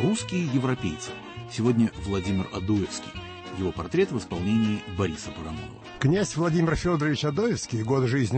Русские европейцы. Сегодня Владимир Адоевский. Его портрет в исполнении Бориса Парамонова. Князь Владимир Федорович Адоевский, годы жизни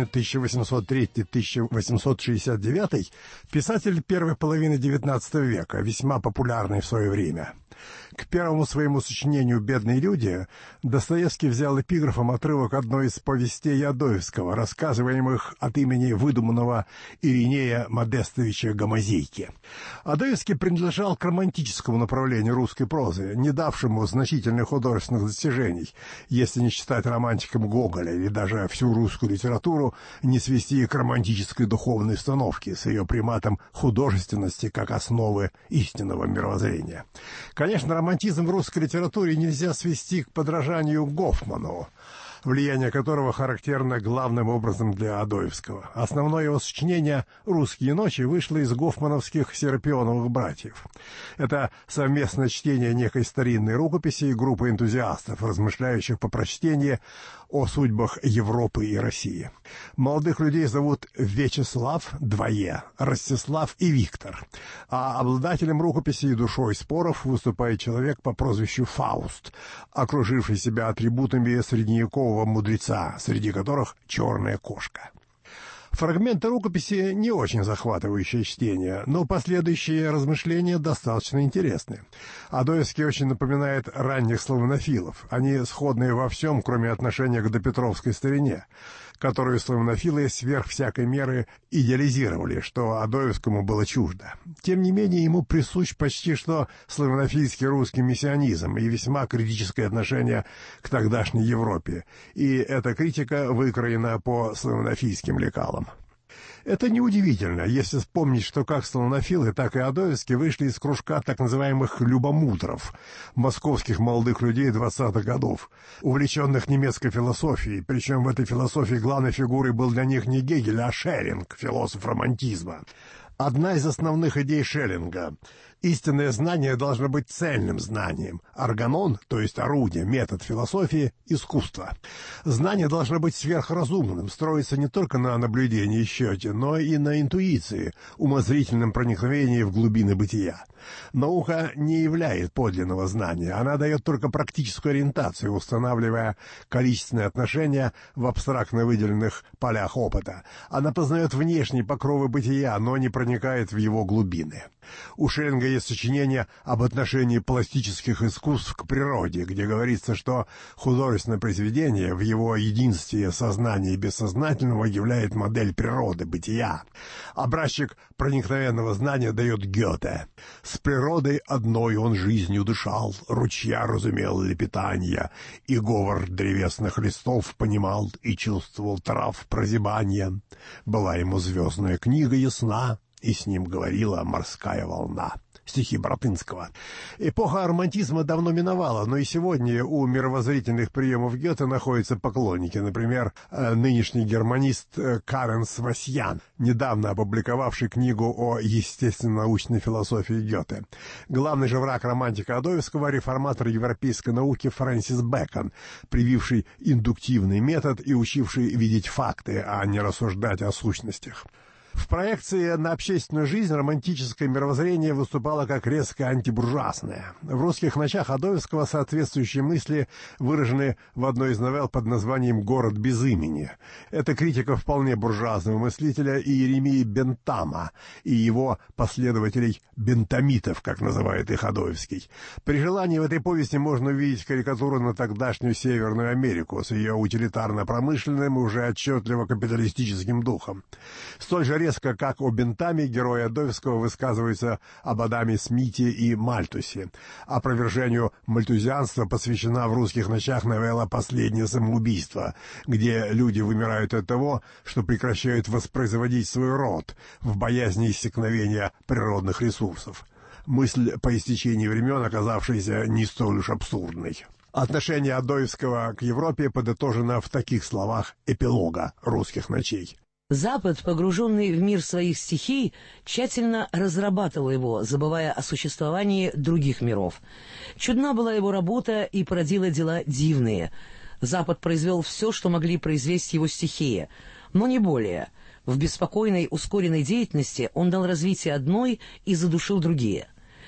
1803-1869, писатель первой половины XIX века, весьма популярный в свое время. К первому своему сочинению «Бедные люди» Достоевский взял эпиграфом отрывок одной из повестей Адоевского, рассказываемых от имени выдуманного Иринея Модестовича Гомозейки. Адоевский принадлежал к романтическому направлению русской прозы, не давшему значительных художественных достижений, если не считать романтиком Гоголя или даже всю русскую литературу не свести к романтической духовной установке с ее приматом художественности как основы истинного мировоззрения. Конечно, романтизм в русской литературе нельзя свести к подражанию Гофману, влияние которого характерно главным образом для Адоевского. Основное его сочинение «Русские ночи» вышло из гофмановских серапионовых братьев. Это совместное чтение некой старинной рукописи и группы энтузиастов, размышляющих по прочтении о судьбах Европы и России. Молодых людей зовут Вячеслав, двое, Ростислав и Виктор, а обладателем рукописи и душой споров выступает человек по прозвищу Фауст, окруживший себя атрибутами средневекового мудреца, среди которых черная кошка. Фрагменты рукописи не очень захватывающее чтение, но последующие размышления достаточно интересны. Адоевский очень напоминает ранних славянофилов. Они сходные во всем, кроме отношения к допетровской старине, которую славянофилы сверх всякой меры идеализировали, что Адоевскому было чуждо. Тем не менее, ему присущ почти что славянофильский русский мессианизм и весьма критическое отношение к тогдашней Европе, и эта критика выкроена по славянофильским лекалам. Это неудивительно, если вспомнить, что как славянофилы, так и Адоевский вышли из кружка так называемых «любомудров», московских молодых людей 20-х годов, увлеченных немецкой философией, причем в этой философии главной фигурой был для них не Гегель, а Шеллинг, философ романтизма. Одна из основных идей Шеллинга – истинное знание должно быть цельным знанием. Органон, то есть орудие, метод философии – искусство. Знание должно быть сверхразумным, строиться не только на наблюдении и счете, но и на интуиции, умозрительном проникновении в глубины бытия. Наука не являет подлинного знания, она дает только практическую ориентацию, устанавливая количественные отношения в абстрактно выделенных полях опыта. Она познает внешние покровы бытия, но не проникает в его глубины. У Шеллинга есть сочинение об отношении пластических искусств к природе, где говорится, что художественное произведение в его единстве сознания и бессознательного являет модель природы, бытия. Образчик проникновенного знания дает Гёте. «С природой одной он жизнью дышал, ручья разумел лепетанье, и говор древесных листов понимал и чувствовал трав прозябания. Была ему звездная книга ясна, и с ним говорила морская волна». Стихи Братынского. Эпоха романтизма давно миновала, но и сегодня у мировоззрительных приемов Гёте находятся поклонники. Например, нынешний германист Карен Свасьян, недавно опубликовавший книгу о естественно-научной философии Гёте. Главный же враг романтика Адоевского — реформатор европейской науки Фрэнсис Бэкон, прививший индуктивный метод и учивший видеть факты, а не рассуждать о сущностях. В проекции на общественную жизнь романтическое мировоззрение выступало как резко антибуржуазное. В «Русских ночах» Адоевского соответствующие мысли выражены в одной из новелл под названием «Город без имени». Это критика вполне буржуазного мыслителя Иеремии Бентама и его последователей бентамитов, как называет их Адоевский. При желании в этой повести можно увидеть карикатуру на тогдашнюю Северную Америку с ее утилитарно-промышленным и уже отчетливо капиталистическим духом. Столь же резко, как о Бентаме, герои Адоевского высказываются об Адаме Смите и Мальтусе. Опровержению мальтузианства посвящена в «Русских ночах» новелла «Последнее самоубийство», где люди вымирают от того, что прекращают воспроизводить свой род в боязни иссякновения природных ресурсов. Мысль по истечении времен, оказавшаяся не столь уж абсурдной. Отношение Адоевского к Европе подытожено в таких словах эпилога «Русских ночей». Запад, погруженный в мир своих стихий, тщательно разрабатывал его, забывая о существовании других миров. Чудна была его работа и породила дела дивные. Запад произвел все, что могли произвести его стихии, но не более. В беспокойной, ускоренной деятельности он дал развитие одной и задушил другие.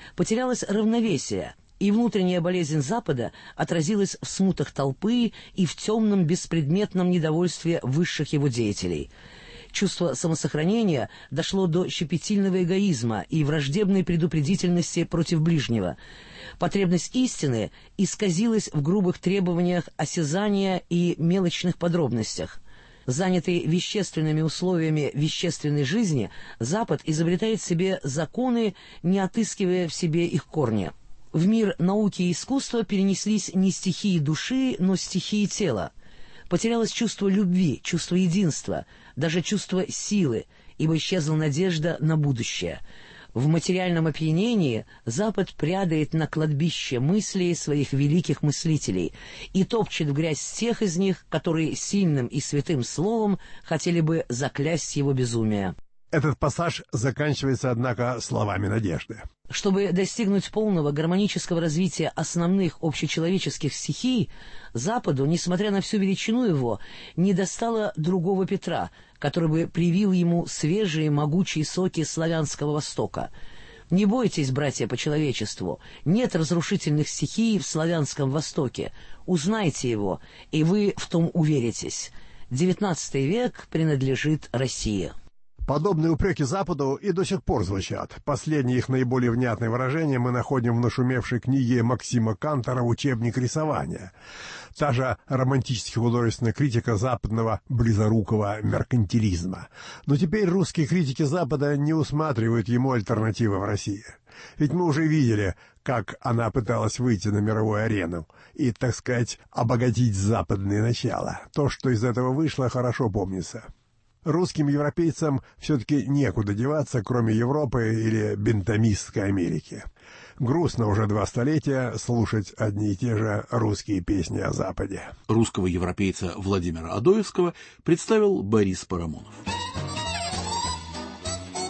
Потерялось равновесие, и внутренняя болезнь Запада отразилась в смутах толпы и в темном беспредметном недовольстве высших его деятелей. Чувство самосохранения дошло до щепетильного эгоизма и враждебной предупредительности против ближнего. Потребность истины исказилась в грубых требованиях осязания и мелочных подробностях. Занятый вещественными условиями вещественной жизни, Запад изобретает себе законы, не отыскивая в себе их корни. В мир науки и искусства перенеслись не стихии души, но стихии тела. Потерялось чувство любви, чувство единства, даже чувство силы, ибо исчезла надежда на будущее. В материальном опьянении Запад прядает на кладбище мыслей своих великих мыслителей и топчет в грязь тех из них, которые сильным и святым словом хотели бы заклясть его безумие. Этот пассаж заканчивается, однако, словами надежды. Чтобы достигнуть полного гармонического развития основных общечеловеческих стихий, Западу, несмотря на всю величину его, не достало другого Петра, который бы привил ему свежие могучие соки славянского Востока. Не бойтесь, братья по человечеству, нет разрушительных стихий в славянском Востоке. Узнайте его, и вы в том уверитесь. XIX век принадлежит России. Подобные упреки Западу и до сих пор звучат. Последнее их наиболее внятное выражение мы находим в нашумевшей книге Максима Кантора «Учебник рисования». Та же романтически-художественная критика западного близорукого меркантилизма. Но теперь русские критики Запада не усматривают ему альтернативы в России. Ведь мы уже видели, как она пыталась выйти на мировую арену и, так сказать, обогатить западные начала. То, что из этого вышло, хорошо помнится. Русским европейцам все-таки некуда деваться, кроме Европы или бентамистской Америки. Грустно уже 2 столетия слушать одни и те же русские песни о Западе. Русского европейца Владимира Адоевского представил Борис Парамонов.